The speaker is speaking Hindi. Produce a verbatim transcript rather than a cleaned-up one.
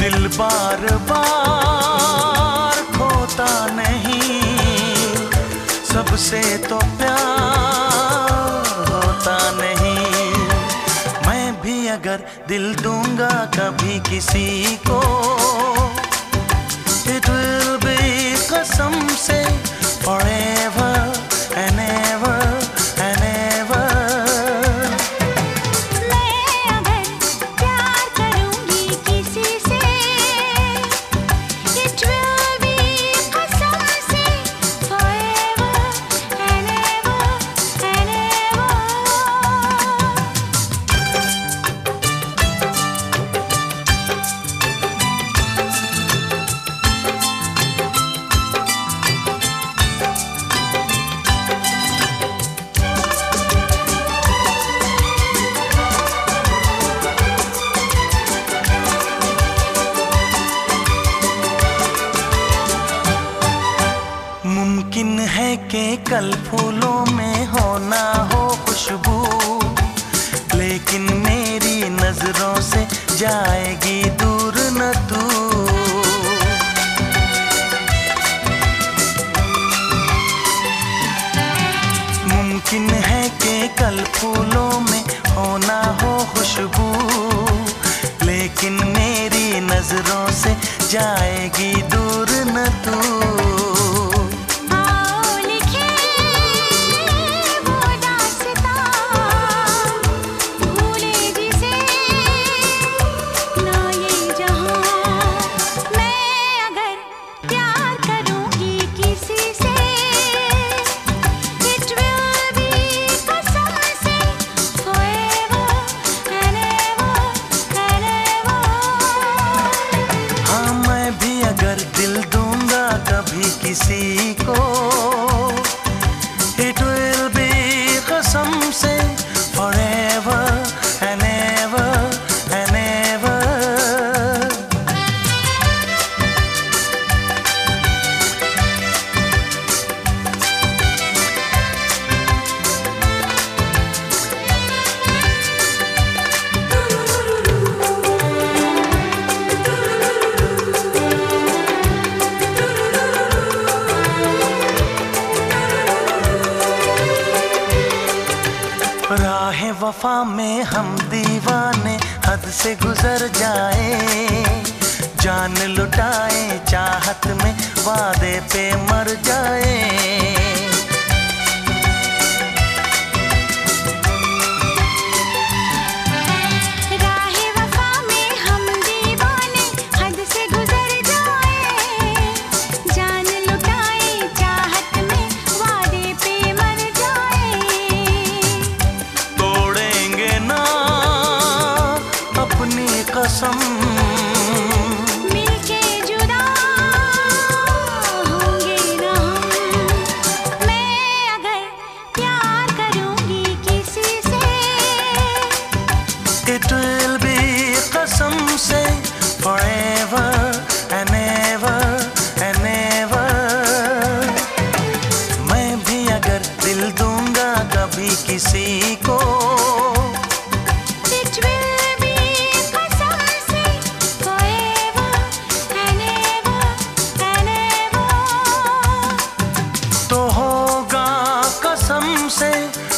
दिल बार बार खोता नहीं, सबसे तो प्यार होता नहीं। मैं भी अगर दिल दूंगा कभी किसी को, it will be कसम से forever and ever and ever। मैं अगर प्यार करूंगी किसी से, it will be कसम से forever and ever and ever। मुमकिन है कि कल फूलों में हो ना हो खुशबू, लेकिन मेरी नजरों से जाएगी दूर न तू। मुमकिन है कि कल फूलों में हो ना हो खुशबू, लेकिन मेरी नजरों से जाएगी दूर न तू। किसी को it will be कसम से forever and ever and ever। राहे वफा में हम दीवाने हद से गुजर जाए, जान लुटाए चाहत में वादे पे मर जाए। कसम मिलके जुदा होंगे ना हम। मैं अगर प्यार करूंगी किसी से, it will be कसम से forever and ever and ever। मैं भी अगर दिल दूंगा कभी किसी को, तो होगा कसम से